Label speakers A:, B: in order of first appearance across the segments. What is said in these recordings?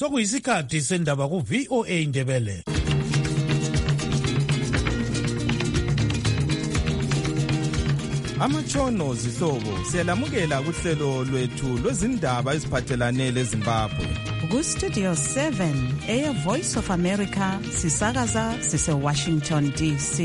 A: sokuyisikhathi sendaba ku-VOA Indebele.
B: Amatshono zihlobo siyalamukela kuhlelo lwethu lwezindaba eziphathelane leZimbabwe.
C: Ku-Studio 7 Air Voice of America sisakaza sise-Washington DC.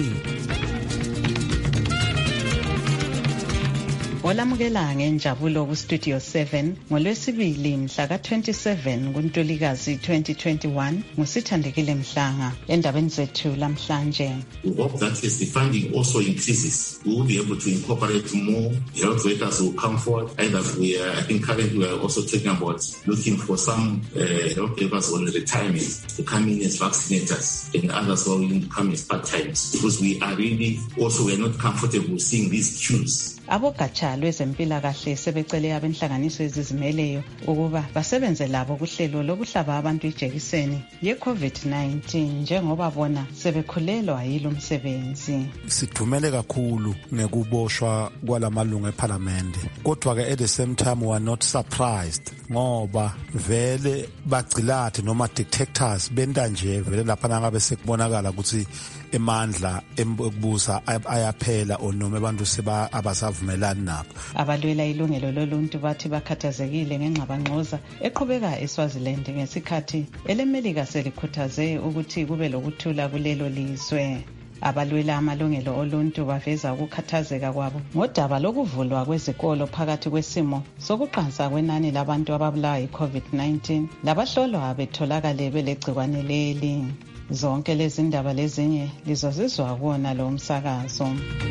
C: Olamukela ngenjabulo ku-Studio 7 ngolwesibili mhla ka-27 kuNtulikazi 2021 ngusithandekile Mhlanga endabeni zethu lamhlanje.
D: We hope that as the funding also increases, we will be able to incorporate more health workers who come forward. Either I think currently we are also talking about looking for some health workers on retirement to come in as vaccinators and others who are willing to come as part-timers, because we are not comfortable seeing these queues.
C: Abogatsha lwezempilakahle sebecele abenhlanganiso ezizimeleyo ukuba basebenze labo kuhlelo lokuhlaba abantu ijekiseni ye-COVID-19 njengoba bona sebekhulelwa yilo msebenzi.
E: Sithumele kakhulu ngekuboshwa kwalamalungu eParliament, kodwa ke at the same time we are not surprised ngoba vele bagcilathe noma detectors benta nje vele lapha nangabe sekubonakala ukuthi emandla embusa ayaphela onoma abantu seba abasavumelani nabo.
C: Abalwela ilungelo loluntu bathi bakhathazekile ngengxabangxoza eqhubeka eSwaziland ngesikhathi elemelika selikhuthaze ukuthi kube lokuthula kulelo lizwe. Abalwela amalungelo oluntu baveza ukukhathazeka kwabo ngodaba lokuvulwa kwezikolo phakathi kwesimo sokuqansa kwenani labantu ababulawa yi-COVID-19 labahlolwa betholakale belegcikwane leli. Zonke lezi ndaba lezinye lizozizwa kuwona lo msakazo.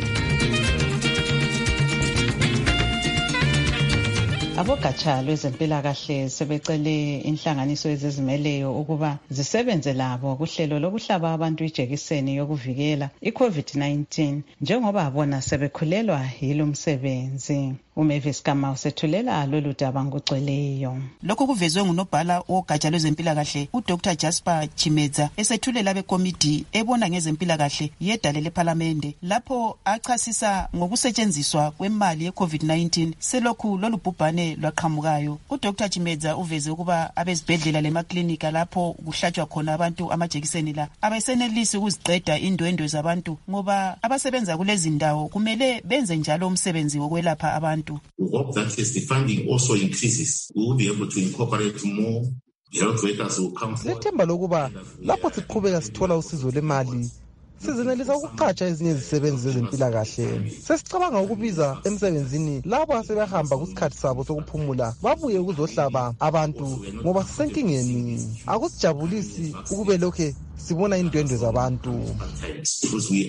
C: Abogatsha lwezempilakahle sebecele inhlanganiso ezizimeleyo ukuba zisebenze labo kuhlelo lokuhlaba abantu ijekiseni yokuvikela i-COVID-19 njengoba bona sebekhulelwa yilo msebenzi. Umavis Kama usethulela lolu daba ngocweleyo.
F: Lokho kuvezwe ngunobhala wogatsha lwezempilakahle uDr Jasper Chimedza esethulela bekomiti ebona ngezempilakahle yedale leParliament lapho achasisa ngokusetshenziswa kwemali ye-COVID-19 selokhu lolu bhubhane lwaqhamukayo. uDr Chimedza uveze ukuba abezibhedlela lemaklinika lapho kuhlatshwa khona abantu amajekiseni la abasenelisi ukuziqeda indwendwe zabantu ngoba abasebenza kulezi ndawo kumele benze njalo umsebenzi wokwelapha abantu.
D: We hope that as the funding also increases, we will be able to incorporate more health workers who come forward.
G: Lethemba lokuba lapho siqhubeka sithola usizo lemali sizenelisa ukuqhatsha ezinye izisebenzi zezempilakahle. Sesicabanga ukubiza emsebenzini labo asebehamba kusikhathi sabo sokuphumula babuye ukuzohlaba abantu ngoba sisenkingeni. Akusijabulisi ukube lokhe sibona indwendwe zabantu.
D: Because we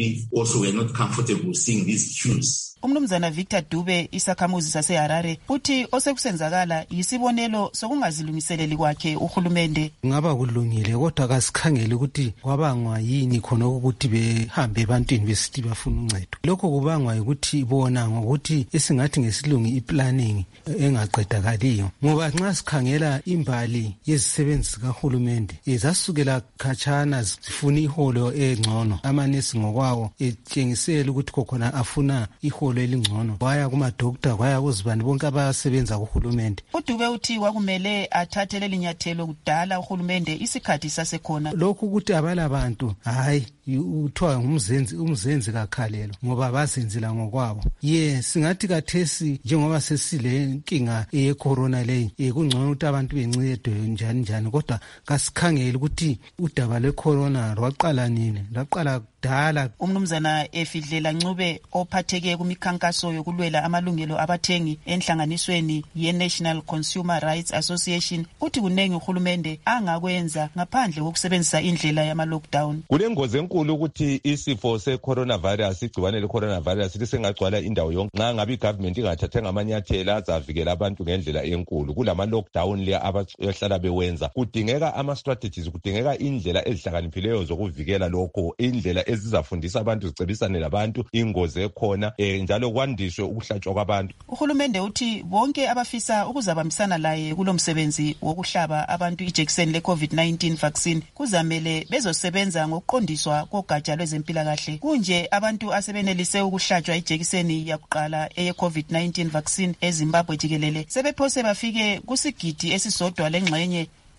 D: are not comfortable seeing these queues.
F: Umnumzana Victor Dube isakhamuzi saseHarare uthi osekusenzakala yisibonelo sokungazilungiseleli kwakhe uhulumende.
H: Ngaba kulungile kodwa kasikhangele ukuthi kwabangwa yini khona ukuthi behambe ebantwini besithi bafuna uncedo. Lokho kubangwa ukuthi bona ngokuthi esingathi ngesilungu iplanning engaqedakaliyo. Ngoba nxa sikhangela imbali yezisebenzi kahulumende ezasukela khatshana zifuna iholo engcono, amanesi ngokwawo etshengisela ukuthi kokhona afuna iholo elingcono, waya kumadokta, waya kuzibani bonke abasebenza kuhulumende.
F: uDube uthi kwakumele athathe lelinyathelo kudala uhulumende isikhathi sasekhona.
H: Lokhu ukuthi abalabantu hayi uthiwa umzenzi kakhalelo ngoba bazenzela ngokwabo. Singathi kathesi njengoba sesile nkinga ye-corona leyi kungcono ukuthi abantu bencedwe njani kodwa kasikhangele ukuthi udaba lwe-corona lwaqala nini, lwaqala kudala.
F: Umnumzana Efidlela Ncube ophatheke kumikhankaso yokulwela amalungelo abathengi enhlanganisweni ye-National Consumer Rights Association uthi kunengi uhulumende angakwenza ngaphandle kokusebenzisa indlela yama-lockdown.
I: Kulengozi enkulu ukuthi isifo se-coronavirus, igciwane le-coronavirus lisengagcwala indawo yonke. Nxa ngabe i-government ingathathanga amanyathelo azavikela abantu ngendlela enkulu kulama-lockdown le abahlala bewenza, kudingeka ama-strategies, kudingeka indlela ezihlakaniphileyo zokuvikela lokho, indlela ezizafundisa abantu, zicebisane labantu ingozi ekhona njalo kwandiswe ukuhlatshwa kwabantu.
F: Uhulumende uthi bonke abafisa ukuzabambisana laye kulomsebenzi wokuhlaba abantu ijekiseni le-COVID-19 vaccine kuzamele bezosebenza ngokuqondiswa kogatsha lwezempilakahle. Kunje abantu asebenelise ukuhlatshwa ijekiseni yakuqala eye-COVID-19 vaccine eZimbabwe jikelele sebephose bafike kusigidi esisodwa lengxenye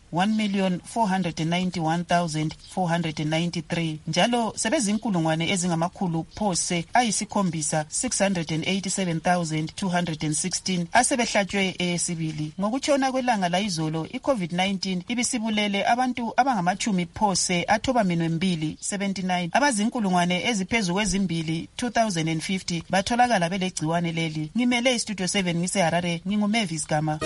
F: 1,491,493 njalo sebezinkulungwane ezingamakhulu phose ayisikhombisa 687,216 asebehlatshwe eyesibili. Ngokutshona kwelanga layizolo iCovid-19 ibisibulele abantu abangamachumi phose athoba minwe mbili 79 abazinkulungwane eziphezu kwezimbili 2050 batholakala belegciwane leli. Ngimele iStudio 7 ngiseHarare, nginguMavis Gama.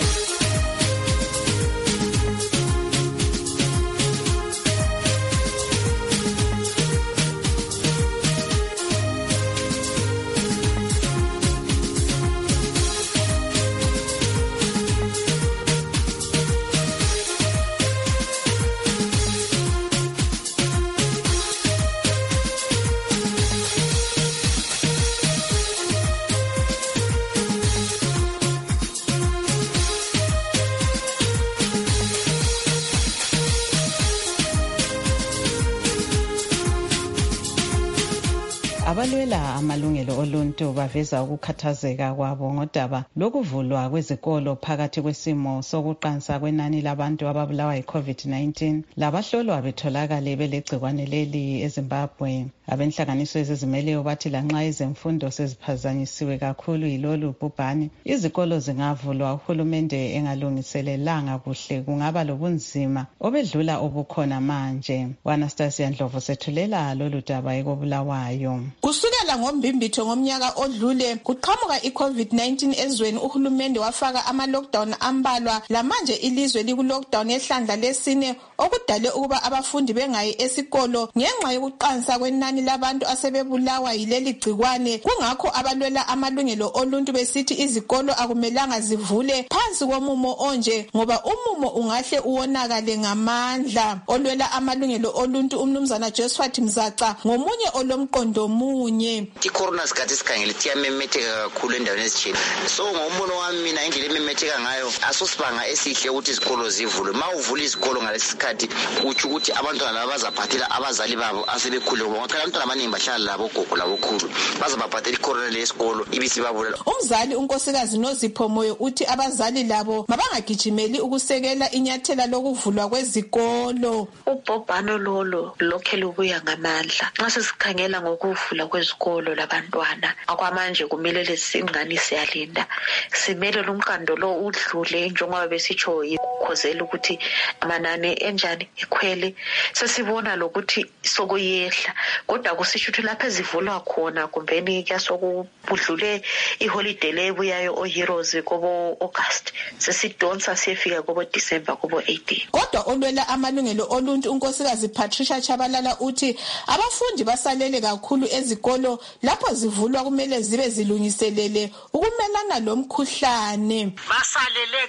F: Abalwela amalungelo oluntu baveza ukukhathazeka kwabo ngodaba lokuvulwa kwezikolo phakathi kwesimo sokuqansa kwenani labantu ababulawa yi-COVID-19 labahlolwa betholakale belegcikwane leli eZimbabwe. Abenhlanganiso ezizimeleyo bathi lanxa izemfundo seziphazanyisiwe kakhulu yilolu bhubhane, izikolo zingavulwa uhulumende engalungiselelanga kuhle kungaba lobunzima obedlula obukhona manje. Anastasia Ndlovu sethulela lolu daba ekobulawayo.
J: Kusukela ngombimbitho ngomnyaka odlule kuqhamuka iCovid-19 ezweni, uhulumende wafaka ama-lockdown ambalwa lamanje ilizwe liku-lockdown ehlandla lesine okudale ukuba abafundi bengayi esikolo ngenxa yokuqansa kwenani labantu asebebulawa yileli gcikwane. Kungakho abalwela amalungelo oluntu besithi izikolo akumelanga zivule phansi komumo onje ngoba umumo ungahle uwonakale ngamandla. Olwela amalungelo oluntu umnumzana Josephat Mzaca ngomunye olomqondo munye.
K: icorona sikhathi sikhangele iyamemetheka kakhulu endaweni ezitsheni, so ngombono wami mina indlela ememetheka ngayo asusibanga esihle ukuthi izikolo zivulwe. Ma uvula izikolo ngalesi sikhathi kutsho ukuthi abantwana laba bazaphathela abazali babo asebekhule ngoba phela abantwana abaningi bahlala labo gogo labokhulu bazabaphathela icorona lesikolo ibisibabulela.
J: Umzali unkosikazi Nozipho Moyo uthi abazali labo mabangagijimeli ukusekela inyathela lokuvulwa kwezikolo.
L: Ubhobhano lolo lokhe lubuya ngamandla. Nxa sesikhangela ngokuvula kwezikolo labantwana akwamanje kumele lesingani siyalinda simele lumqando lo udlule njengoba besitsho ikhozela ukuthi amanani enjani ikhwele. Sesibona lokuthi sokuyehla kodwa kusisho ukuthi lapha ezivulwa khona kumbeni kuyasokudlule iholiday lebuyayo oHeroes kobo August sesidonsa siyefika kobo December kobo 18.
J: Kodwa olwela amalungelo oluntu unkosikazi Patricia Chabalala uthi abafundi basalele kakhulu ezikolo lapho zivulwa kumele zibe zilungiselele ukumelana lomkhuhlane.
M: Basalele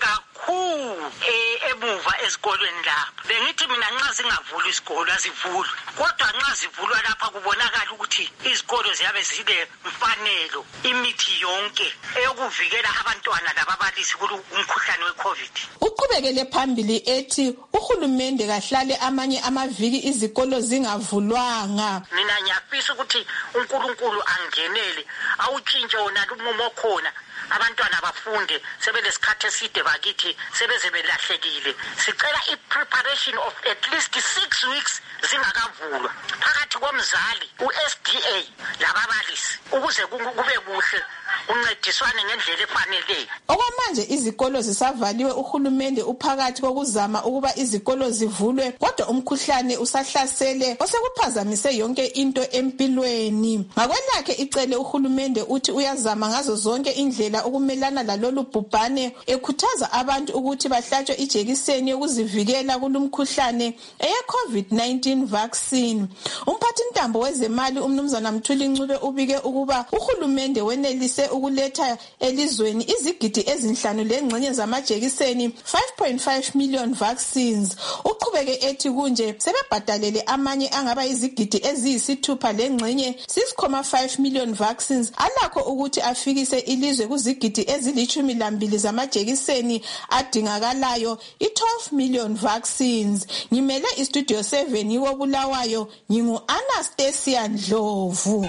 M: emuva ezikolweni lapha. Bengithi mina nxa zingavulwa isikolo azivulwe, kodwa nxa zivulwa lapha kubonakala ukuthi izikolo ziyabe zile mfanelo imithi yonke eyokuvikela abantwana lababalisi kumkhuhlane weCovid.
J: Uqhubekele phambili ethi uhulumende kahlale amanye amaviki izikolo zingavulwanga.
M: Mina ngiyafisa ukuthi uNkulunkulu angenele awutshintshe wona lumumo khona abantwana bafunde sebelesikhathi eside bakithi sebeze belahlekile. Sicela i-preparation of at least 6 weeks zingakavulwa phakathi komzali uSDA lababalisi ukuze kube kuhle uncediswane ngendlela efaneleyo.
J: Okwamanje izikolo zisavaliwe, uhulumende uphakathi kokuzama ukuba izikolo zivulwe kodwa umkhuhlane usahlasele osekuphazamise yonke into empilweni. Ngakwelakhe icele uhulumende uthi uyazama ngazo zonke indlela ukumelana lalolu bhubhane, ekhuthaza abantu ukuthi bahlatshwe ijekiseni yokuzivikela kulumkhuhlane eye-COVID-19 vaccine. Umphathi ntambo wezemali umnumzana Mthuli Ncube ubike ukuba uhulumende wenelise ukuletha elizweni izigidi ezinhlanu lengxenye zamajekiseni 5.5 million vaccines. Uqhubeke ethi kunje sebebhadalele amanye angaba izigidi eziyisithupha lengxenye 6.5 million vaccines alakho ukuthi afikise ilizwe kuzigidi ezili12 zamajekiseni adingakalayo, i12 million vaccines. Ngimele iStudio 7 yobulawayo, ngingu Anastasia Ndlovu.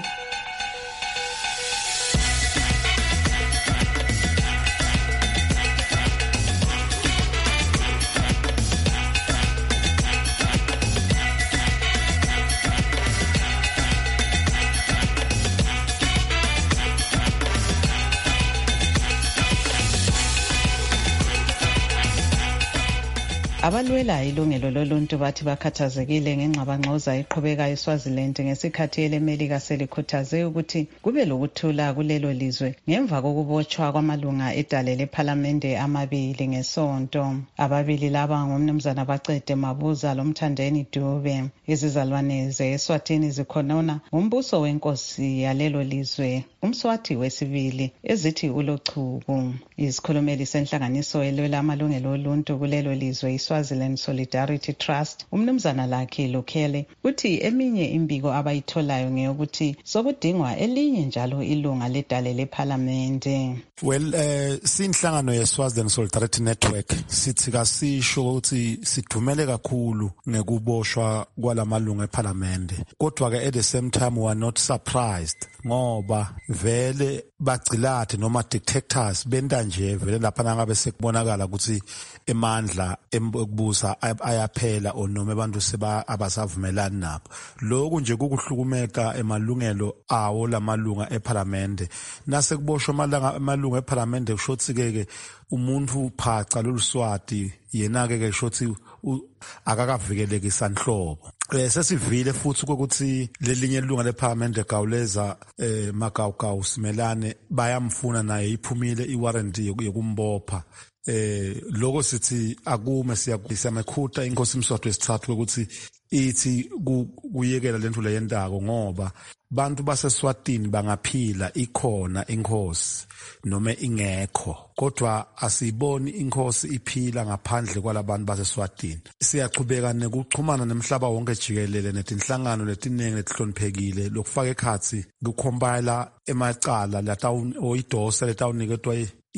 C: Abalwela ilungelo loluntu bathi bakhathazekile ngengxabangxoza eqhubeka eSwaziland ngesikhathi elemelika selikhuthaze ukuthi kube lokuthula kulelo lizwe ngemva kokubotshwa kwamalunga edale lephalamende amabili ngesonto. Ababili laba ngumnumzana Bacede Mabuza loMthandeni Dube. Izizalwane ze-Eswatini zikhonona ngumbuso wenkosi yalelo lizwe, uMswati wesibili, ezithi ulochuku. Isikhulumeli senhlanganiso elwela amalungelo oluntu kulelo lizwe Swaziland Solidarity Trust, umnumzana Lucky Lukhele, uthi eminye imbiko abayitholayo ngeyokuthi sokudingwa elinye njalo ilunga ledale lephalamende.
E: Well, sinhlangano ye-Swaziland Solidarity Network sithi kasisho ukuthi sidumele kakhulu ngekuboshwa kwalamalunga ephalamende. Kodwa ke at the same time we are not surprised ngoba vele bagcilate noma detectors benda nje vele lapha nangabe sekubonakala ukuthi emandla ekubusa ayaphela onoma abantu seba abasavumelani nabo. Lokho nje kukuhlukumeka emalungelo awo lamalunga ephalamende. Nase kuboshwa amalunga ephalamende kushothi ke umuntu phaca loluswati yena ke shothi akakavikeleki sanhlobo. Sesivile futhi ukuthi lelinye ilunga lephalamende Gawuleza Magawugawu Simelane bayamfuna naye iphumile iwarrant yokumbopha. Lokho sithi akume siyamekhutha inkosi Mswati wesithathu ukuthi ithi kuyekela lento leyendako ngoba bantu baseSwatini bangaphila ikhona inkosi noma ingekho, kodwa asiboni inkosi iphila ngaphandle kwalabantu baseSwatini. Siyachubeka nekuxhumana nemhlaba wonke jikelele netinhlangano letiningi letihloniphekile lokufaka ekhathi kucompile emacala oyidose letawuniketwa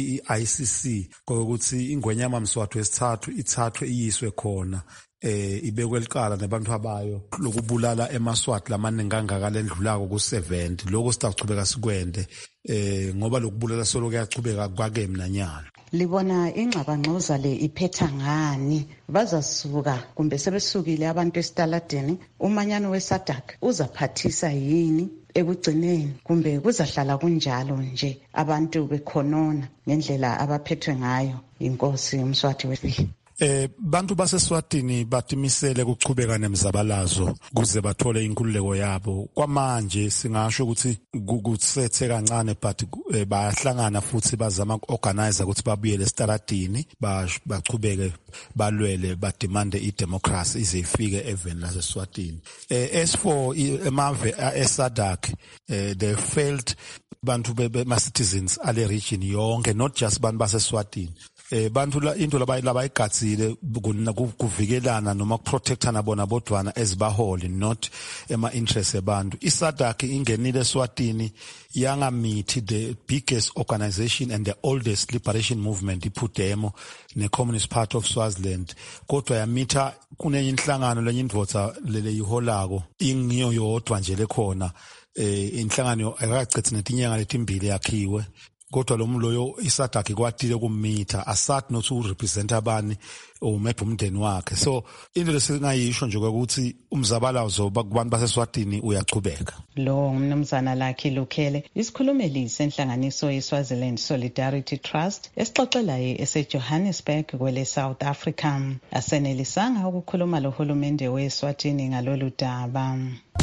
E: i-ICC kokuthi ingwenyama Mswati wesithathu ithathwe iyiswe khona ibekwe liqala nabantu abayo lokubulala eMaswati lamaningi kangaka lendlulako ku70. Lokho sitachubeka sikwende ngoba lokubulala solo kuyachubeka kwake mnanyalo.
C: Libona ingxabangxoza le iphetha ngani? Bazasuka kumbe sebesukile abantu esitaladeni? Umanyano weSADC uzaphathisa yini ekugcineni kumbe kuzahlala kunjalo nje abantu bekhonona ngendlela abaphethwe ngayo inkosi uMswati wesibili?
E: Bantu baseSwatini batimisele ukuchubeka nemzabalazo kuze bathole inkululeko yabo. Kwamanje singasho ukuthi kusethe kancane but bayahlangana futhi bazama ukorganize ukuthi babuyele esitaladini bachubeke balwele bademande idemocracy ize ifike eveni laseSwatini. As for emave eSADC, they felt bantu citizens ale region yonke, not just bantu baseSwatini. Bantu into labayigatsile kuvikelana noma kuprotectana bona bodwana ezibaholi, not ema interest ebantu. iSADC ingenile eSwatini yangamithi the biggest organization and the oldest liberation movement iphudemo ne Communist Party of Swaziland, kodwa yamitha kunenye inhlangano lenye indvodza lele yiholako ingiyo yodwa nje lekhona. Inhlangano akakachithi netinyanga letimbili yakhiwe, kodwa lo mloyo iSADC kwatile kummitha asat not to represent abani umepha umndeni wakhe. So into lesingayisho nje ukuthi umzabalazo kubantu baseSwatini uyachubeka.
C: Lo umnumzana Lucky Lukhele, isikhulumeli senhlanganiso yeSwaziland Solidarity Trust esixoxela eseJohannesburg kwele South Africa. Asenelisanga ukukhuluma lohulumende weSwatini ngalolu daba.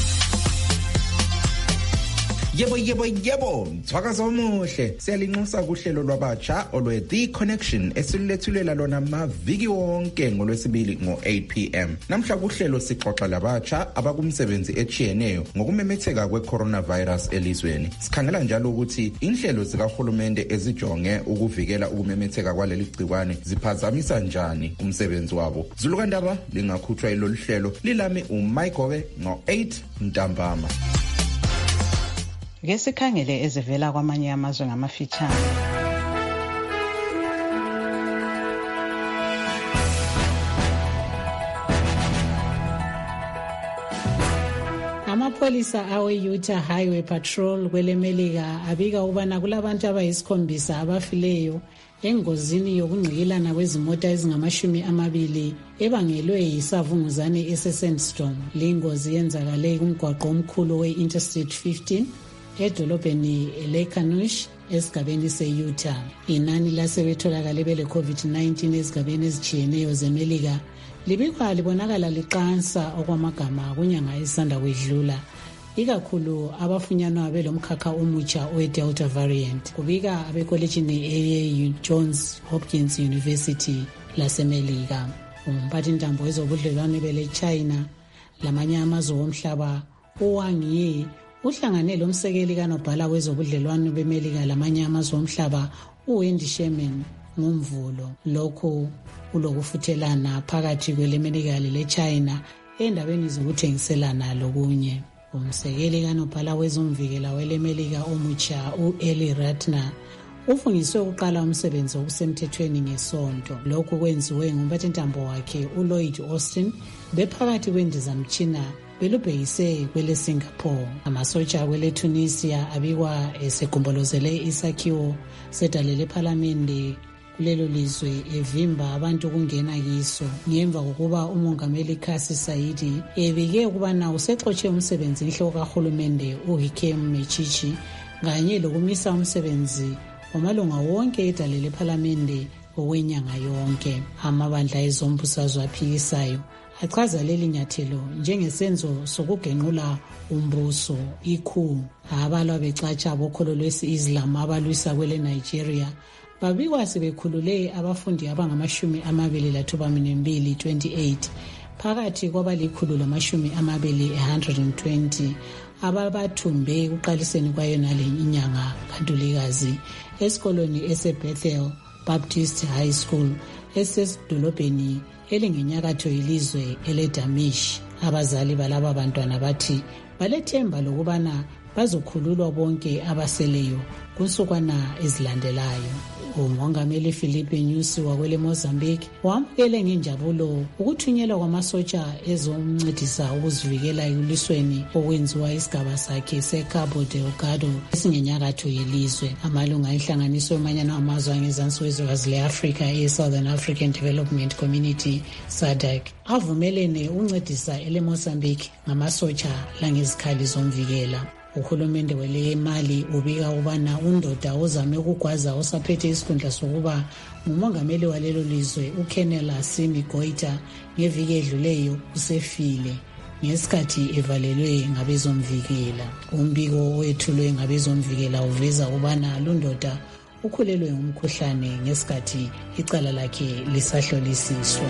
N: Yebo, mthwakazo omuhle. Siyalinxusa kuhlelo lwabatsha olwe The Connection esilethulela lona maviki wonke ngolwesibili ngo-8 p.m. Namhla kuhlelo sixoxa labatsha abakumsebenzi echiyeneyo ngokumemetheka kwe-coronavirus elizweni. Sikhangela njalo ukuthi inhlelo zikahulumende ezijonge ukuvikela ukumemetheka kwaleli gciwane ziphazamisa njani umsebenzi wabo. Zulukandaba lingakhuthwa ilolu hlelo lilami uMayigobe ngo-8 ntambama.
C: Ngesikhangele ezivela kwamanye amazwe ngamafitshane.
O: Amapholisa awe-Utah Highway Patrol kwelemelika abika ukubana kulabantu abayisikhombisa abafileyo engozini yokungqikilana kwezimota ezingama-20 ebangelwe yisavunguzane ese-Sandstorm. Le ngozi yenzakale kumgwaqo omkhulu we-Interstate 15 edolobheni leKanush esigabeni se-Utah. Inani lasebetholakale bele COVID-19 ezigabeni ezitshiyeneyo zeMelika libikwa libonakala liqansa okwamagama kunyanga esanda kwedlula, ikakhulu abafunyanwa belomkhakha omutsha owe-Delta variant, kubika abekolejini eye-Johns Hopkins University laseMelika. Umphathintambo wezobudlelwane bele-China lamanye amazwe omhlaba uWang Yi uhlangane lomsekeli kanobhala wezobudlelwane beMelika lamanye amazwe omhlaba uWendy Sherman ngomvulo. Lokhu kulokufuthelana phakathi kweleMelika lele-China endabeni zokuthengiselana lokunye. Umsekeli kanobhala wezomvikela weleMelika omutsha u-Eli Ratner ufungiswe ukuqala umsebenzi okusemthethweni ngesonto. Lokhu kwenziwe ngumphathintambo wakhe uLloyd Austin bephakathi kwendizamtshina belubhekise kwele Singapore. Amasotsha kwele Tunisia abikwa esegombolozele isakhiwo sedale lephalamende kulelo lizwe evimba abantu ukungena kiso ngemva kokuba umongameli Kasi Saidi ebike ukubana usexotshe umsebenzi inhloko kahulumende uHikem Mechichi kanye lokumisa umsebenzi wamalunga wonke edale lephalamende okwenyanga yonke. Amabandla ezombusazwe aphikisayo achaza leli nyathelo njengesenzo sokugenqula umbuso. Ikhu abalwa becatsha bokholo lwesi-Islam abalwisa kwele Nigeria babikwa sebekhulule abafundi abangama-22 28 phakathi kwabalikhulu lamashumi-220 ababathumbe kuqaliseni kwayonale inyanga kaNtulikazi esikolweni ese-Bethel Baptist High School esesidolobheni elingenyakatho yelizwe ele-Damish. Abazali balaba bantwana bathi balethemba lokubana bazokhululwa bonke abaseleyo kunsukwana ezilandelayo. Umongameli Filipe Nyusi wakwele Mozambique wamukele ngenjabulo ukuthunyelwa kwamasotsha ezomncedisa ukuzivikela ekulisweni okwenziwa isigaba sakhe seCabo Delgado esingenyakatho yelizwe. Amalunga enhlanganiso yomanyano amazwe angezansi wezwekazi le-Afrika e-Southern African Development Community SADC avumelene ukuncedisa ele-Mozambique ngamasotsha langezikhali zomvikela. Uhulumende wele Mali ubika ubana undoda ozame ukugwaza osaphethe isikhundla sokuba ngumongameli walelo lizwe uKenel Assimi Goita ngeviki edluleyo usefile ngesikhathi evalelwe ngabezomvikela. Umbiko owethulwe ngabezomvikela uveza ubana lundoda ukhulelwe ngumkhuhlane ngesikhathi icala lakhe lisahlolisiswa.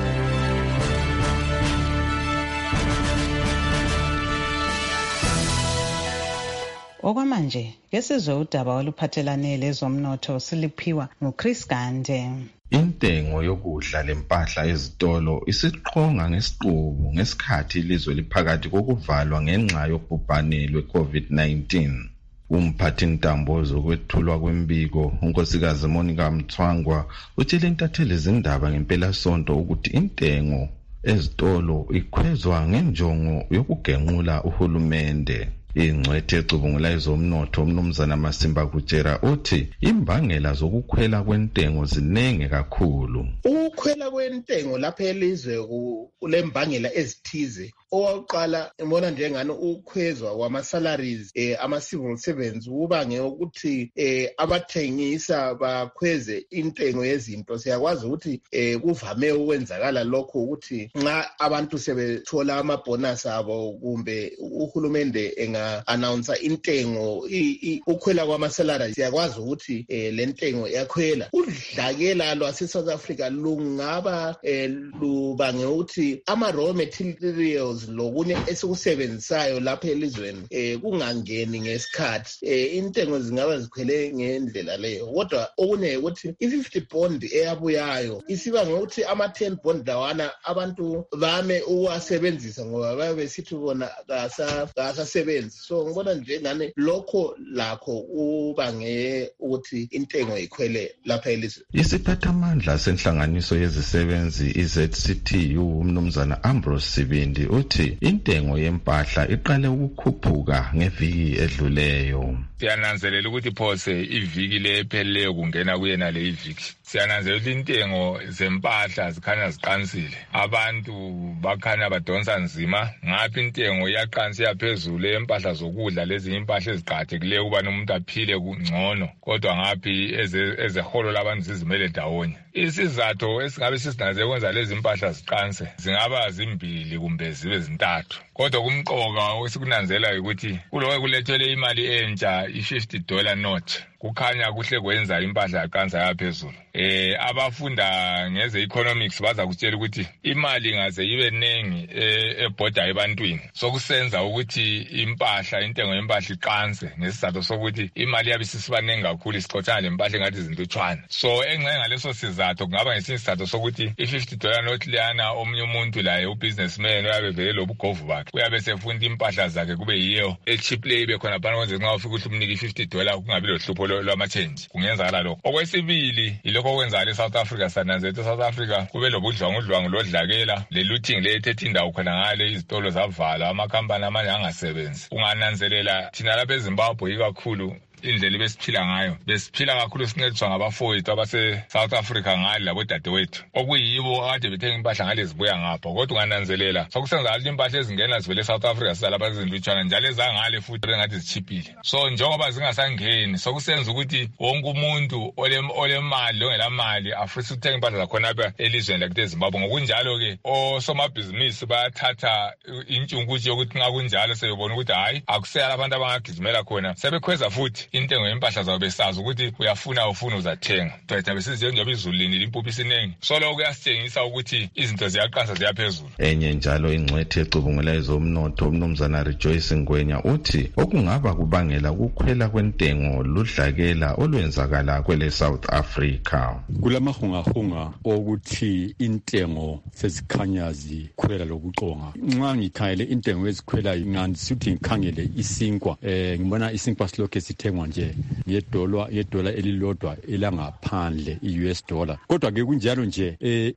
C: Okwamanje kesizwe udaba oluphathelane lezomnotho siliphiwa nguChris Gande.
P: Intengo yokudla lempahla ezitolo isiqonga ngesiqubu ngesikhathi ilizwe liphakathi kokuvalwa ngenxa yobhubhane lwe-COVID-19. Umphathintambo zokwethulwa kwembiko unkosikazi Monica Mthwangwa utshele intatheli zindaba ngempelasonto ukuthi intengo ezitolo ikhwezwa ngenjongo yokugenqula uhulumende. Ingcwethe ecubungula ezomnotho uMnumzana Masimba Kutshera uthi imbangela zokukhwela kwentengo zinenge kakhulu.
Q: Ukukhwela kwentengo lapha elizwe kulembangela ezithize. Owakuqala ngibona njengani ukukhwezwa kwama-salaries ama-civil servants kubange ukuthi abathengisa bakhweze intengo yezinto. Siyakwazi ukuthi kuvame ukwenzakala lokho ukuthi nxa abantu sebethola amabonus abo kumbe uhulumende announce intengo ukukhwela kwama-salaries, siyakwazi ukuthi le ntengo yakhwela. Udlakela lwase-South Africa lungaba lubange ukuthi ama-raw materials lokunye esikusebenzisayo lapha elizweni kungangeni ngesikhathi, intengo zingaba zikhwele ngendlela leyo. Kodwa okunye ukuthi i-50 bond eyabuyayo isiba ngokuthi ama-10 bond lawana abantu bame uwasebenzisa ngoba babe besithi bona kasasebenzi. So ngibona njengane lokho lakho ubange ukuthi intengo ikhwele lapha elizweni.
P: Isiphathamandla senhlanganiso yezisebenzi iZCTU uMnumzana Ambrose Sibindi uthi intengo yempahla iqale ukukhuphuka ngeviki edluleyo.
R: Siyananzelela ukuthi phose iviki lepheleleyo kungena kuyena le iviki siyananzela ukuthi intengo zempahla zikhanya ziqansile, abantu bakhanya badonsa nzima. Ngaphi intengo iyaqansa yaphezulu empahla zokudla lezi impahla eziqhathekileyo ukubana umuntu aphile kungcono, kodwa ngaphi ezeholo labantu zizimele ndawonye. Isizathu esingabe sisinanze kwenza lezi impahla ziqanse zingaba zimbili kumbe zibe zintathu, kodwa kumqoka osikunanzela ukuthi kuloke kulethele imali entsha $50 note kukhanya kuhle kwenza impahla yaqansa yaphezulu. Abafunda ngeze economics baza kutshela ukuthi imali ngaze ibe nengi ebhoda ebantwini sokusenza ukuthi intengo yempahla iqanse ngesizathu sokuthi imali yabe sisibanengi kakhulu isixothana lempahla engathi izintutshwana. So engxe ngaleso sizathu kungaba ngesinye isizathu sokuthi $50 note liyana omunye umuntu laye ubusinessman uyabe vele lobugovu bakhe uyabe sefunda impahla zakhe kube yiyo cheap ibe khona phana kwenze nxa ufika ukuthi umnike $50 kungabi lohlupho lwama-change, kungenzakala lokho. Okwesibili ilokho okwenzakala eSouth Africa, sananzela eSouth Africa kube lobudlwangudlwangu lodlakela le-looting le ethethe indawo khona ngale, izitolo zavalwa, amakhampani amanye angasebenzi. Ungananzelela thina lapha eZimbabwe ikakhulu indlela besiphila ngayo, besiphila kakhulu sincediswa ngabafowethu abase-South Africa ngale labodadewethu okuyibo kade bethenga impahla ngale zibuya ngapha. Kodwa ungananzelela sokusenza ukuthi impahla ezingena zivele eSouth Africa sizalapha ezindlutshwana njalo ezangale futhi engathi zichiphile. So njengoba zingasangeni sokusenza ukuthi wonke umuntu olemali ongelamali afisa ukuthenga impahla zakhona apha elizweni lakhe eZimbabwe. Ngokunjalo-ke osomabhizinisi bayathatha intshunkuthi yokuthi nxa kunjalo sebebona ukuthi hayi akusela abantu abangagijimela khona sebekhweza futhi intengo yempahla zawo besazi ukuthi ufuna uzathenga. Thina besiziyo njengoba izulu linile impuphu isinengi, so lokho kuyasitshengisa ukuthi izinto ziyaqansa ziyaphezulu.
P: Enye njalo ingcwethi ecubungula ezomnotho umnumzana Rejoice Ngwenya uthi okungaba kubangela ukukhwela kwentengo ludlakela olwenzakala kwele South Africa.
S: Kulamahungahunga ukuthi intengo sezikhanya zikhwela lokuqonga. Nxa ngikhangele intengo ezikhwela ngandisuthi ngikhangele isinkwa, ngibona isinkwa silokhe sithengwa nje yedola elilodwa elangaphandle i-US dollar. Kodwa ke kunjalo nje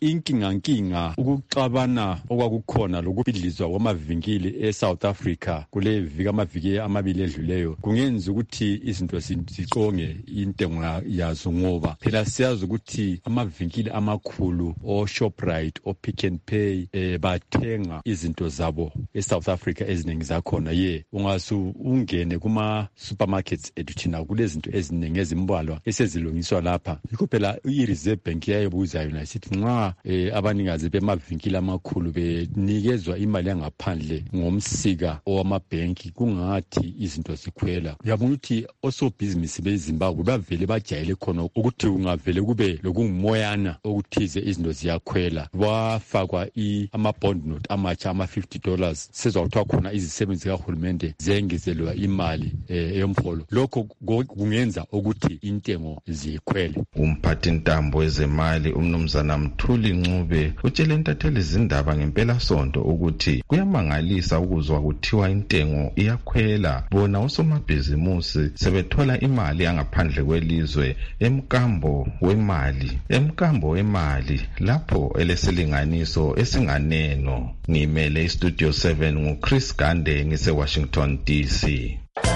S: inkinga ukuxabana okwakukhona lokubhidlizwa kwamavinkili eSouth Africa kule viki amaviki amabili edluleyo kungenza ukuthi izinto ziqonge intengo yazo, ngoba phela siyazi ukuthi amavinkili amakhulu oShoprite oPick n Pay bathenga izinto zabo eSouth Africa eziningi zakhona. Ungasu ungene kuma supermarkets thina kulezinto eziningi ezimbalwa esezilungiswa lapha. Yikho phela i-Reserve Bank yayibuza yona isithi nxa abanikazi bemavinkili amakhulu benikezwa imali yangaphandle ngomsika owamabhenki kungathi izinto zikhwela. Uyabona ukuthi osobhizinisi beZimbabwe bavele bajayele khona ukuthi ungavele kube lokungumoyana okuthize izinto ziyakhwela. Wafakwa ama-bond note amatsha ama-$50 sezwa kuthiwa khona izisebenzi kahulumende zengezelwa imali eyomholo. Lokho kungenza ukuthi intengo zikhwele.
P: Umphathi ntambo wezemali umnumzana Mthuli Ncube utshele intatheli izindaba ngempela sonto ukuthi kuyamangalisa ukuzwa kuthiwa intengo iyakhwela, bona osomabhizimusi sebethola imali angaphandle kwelizwe emkambo wemali lapho elesilinganiso esinganeno. Ngimele iStudio 7 nguChris Gande ngise-Washington DC.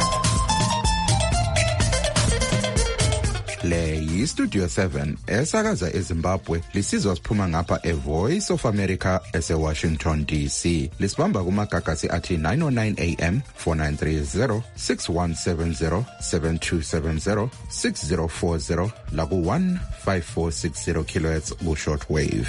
N: Le yiStudio 7 esakaza eZimbabwe lisizwa siphuma ngapha eVoice of America ese-Washington DC. Lisibamba kumagagasi athi 909 AM 4930 6170 7270 6040 laku 15460 kHz ku-shortwave.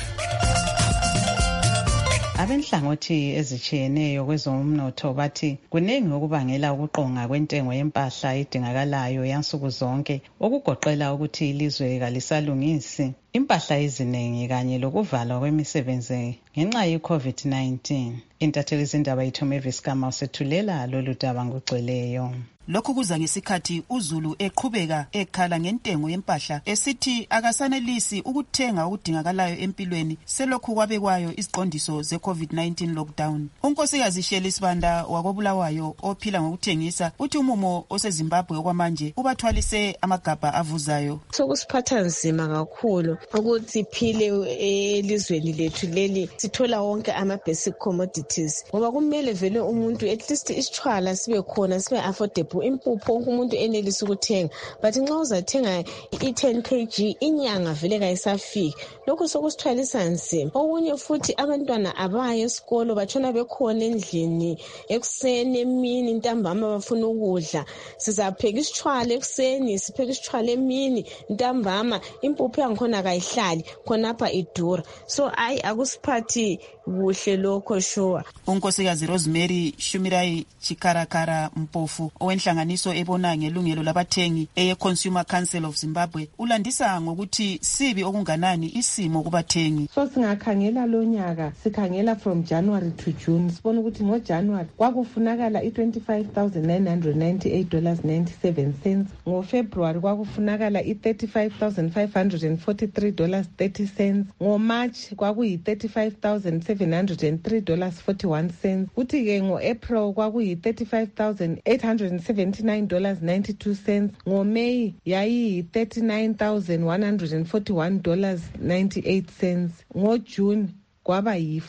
C: Abenhlangothi ezitshiyeneyo kwezomnotho bathi kuningi okubangela ukuqonga kwentengo yempahla edingakalayo yansuku zonke, okugoqela ukuthi ilizwe kalisalungisi impahla eziningi kanye lokuvalwa kwemisebenzi ngenxa ye-COVID-19. Intatheli zindaba yethu Mavis Kama usethulela lolu daba ngokugcweleyo.
F: Lokhu kuza ngesikhathi uZulu eqhubeka ekhala ngentengo yempahla esithi akasanelisi ukuthenga okudingakalayo empilweni selokhu kwabekwayo iziqondiso ze-COVID-19 lockdown. Unkosikazi Shirley Sibanda wakobulawayo ophila ngokuthengisa uthi umumo oseZimbabwe okwamanje ubathwalise amagabha avuzayo.
T: Sokusiphatha nzima kakhulu ukuthi phile elizweni lethu leli sithola wonke ama-basic commodities ngoba kumele vele umuntu at least isitshwala sibe khona, sibe affordable impuphu umuntu enelisa ukuthenga, but nxa uzathenga i10 kg inyanga vele kayisafiki. Lokho sokusithwalisa nzima. Okunye futhi abantwana abaye esikolo batshona bekhona endlini ekuseni emini ntambama bafuna ukudla. Sizapheka isitshwala ekuseni, sipheka isitshwala emini ntambama, impuphu yangikhona kayihlali khonapha idura. So akusiphathi kuhle lokho sure.
F: Unkosikazi Rosemary Shumirai Chikarakara Mpofu owenhlanganiso ebona ngelungelo labathengi eye Consumer Council of Zimbabwe ulandisa ngokuthi sibi okunganani isimo kubathengi.
U: So singakhangela lo nyaka sikhangela from January to June sibona ukuthi ngo January kwakufunakala $25,998.97, ngo February kwakufunakala $35,543.30, ngo March kwakuyi $35,703.41, kuthi ke ngo April kwakuyi $35,879.92, ngo May yayi $39,141.98, ngo June kwaba yi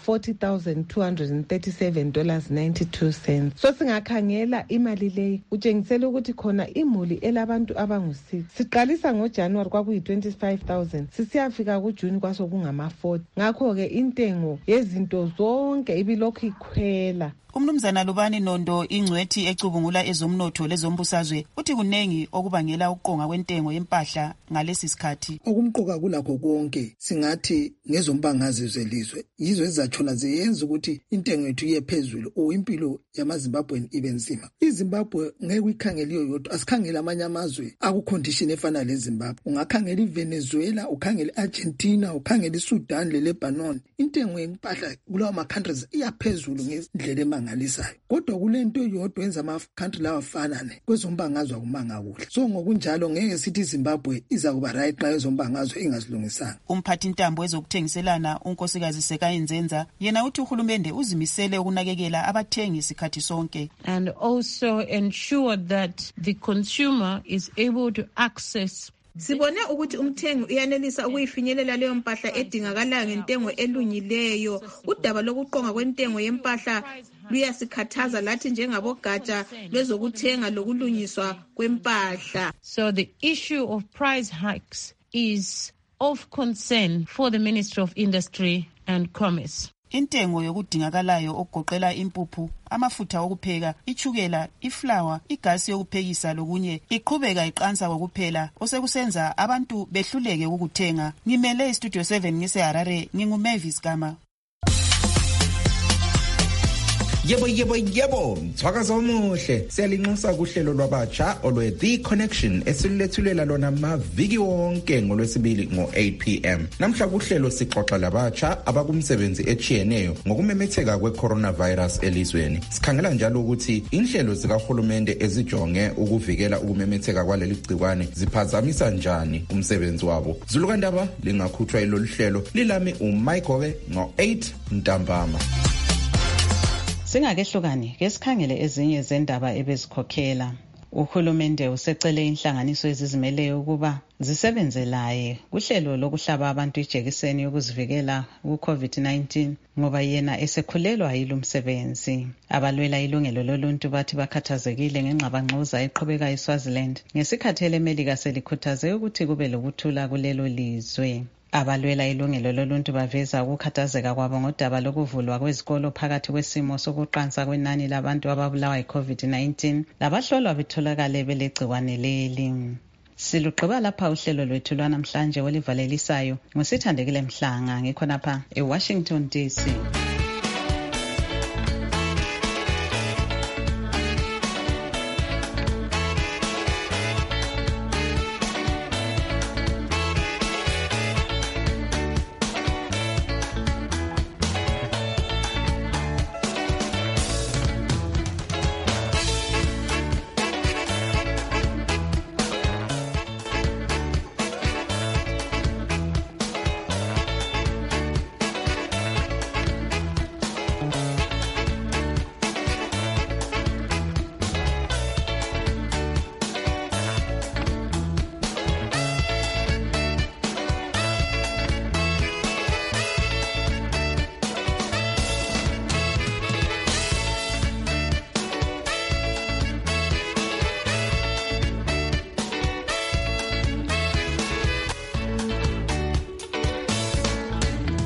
U: $40,237.92. So singakhangela imali leyi utshengisela ukuthi khona imuli elabantu abangu6. Siqalisa ngo January kwakuyi 25,000 sisiyafika ku June kwasokungama 40. Ngakho ke intengo yezinto zonke ibilokhu ikhwela.
F: Umnumzana Lubani Nondo ingcwethi ecubungula ezomnotho lezombusazwe uthi kunengi okubangela uqonga kwentengo yempahla ngalesi sikhathi.
V: Okumqoka kulakho konke singathi ngezombangazi zelizwe yizo ezathola ziyenza ukuthi intengo yethu iyephezulu o impilo yamaZimbabwean ibe nzima. iZimbabwe ngeke uyikhangeliyo yodwa, asikhangela amanye amazwe akucondition efana leZimbabwe. Ungakhangela iVenezuela, ukhangela iArgentina, ukhangela iSudan leLebanon. Intengo yempahla kulawo ma countries iyaphezulu ngendlela emangalisayo. Kodwa kulento yodwa yenza ama country lawa afanane kwezombangazwe akumanga kuhle. So ngokunjalo ngeke sithi iZimbabwe iza kuba right xa ezombangazwe ingazilungisanga.
F: Umphathi intambo ezokuthengiselana unkosikazi Sekayinzenza yena uthi uhulumende uzimisele ukunakekela abathengi isikhathi sonke,
W: and also ensure that the consumer is able to access.
J: Sibone ukuthi umthengi uyanelisa ukuyifinyelela leyo mpahla edingakalayo ngentengo elungileyo. Udaba lokuqonga kwentengo yempahla luyasikhathaza lathi njengabogatsha lwezokuthenga lokulungiswa kwempahla.
W: So the issue of price hikes is of concern for the Ministry of Industry and Commerce.
F: Intengo yokudingakalayo okugoqela impuphu, amafutha okupheka, ichukela, iflour, igasi yokuphekisa lokunye iqhubeka iqansa kokuphela osekusenza abantu behluleke ukuthenga. Ngimele iStudio 7 ngiseHarare, nginguMavis Gama.
N: Yebo, mthwakazi omuhle. Siyalinxusa kuhlelo lwabatsha olwe The Connection esilethulela lona maviki wonke ngolwesibili ngo-8 p.m. Namhla kuhlelo sixoxa labatsha abakumsebenzi echiyeneyo ngokumemetheka kwe-coronavirus elizweni. Sikhangela njalo ukuthi inhlelo zikahulumende ezijonge ukuvikela ukumemetheka kwaleli gciwane ziphazamisa njani umsebenzi wabo. Zulukandaba lingakhutshwa ilolu hlelo lilami uMichael ngo-8 ntambama.
C: Singakehlukani ke sikhangele ezinye zendaba ebezikhokhela. Uhulumende usecele inhlanganiso ezizimeleyo ukuba zisebenze laye kuhlelo lokuhlaba abantu ijekiseni yokuzivikela ku-COVID-19 ngoba yena esekhulelwa yilo umsebenzi. Abalwela ilungelo loluntu bathi bakhathazekile ngengxabangxoza eqhubeka eSwaziland ngesikhathi elemelika selikhuthaze ukuthi kube lokuthula kulelo lizwe. Abalwela ilungelo loluntu baveza ukukhathazeka kwabo ngodaba lokuvulwa kwezikolo phakathi kwesimo sokuqansa kwenani labantu ababulawa yi-COVID-19 labahlolwa betholakale belegciwane leli. Siluqhiba lapha uhlelo lwethu lwanamhlanje olivalelisayo ngusithandekile Mhlanga ngikhonapha eWashington DC.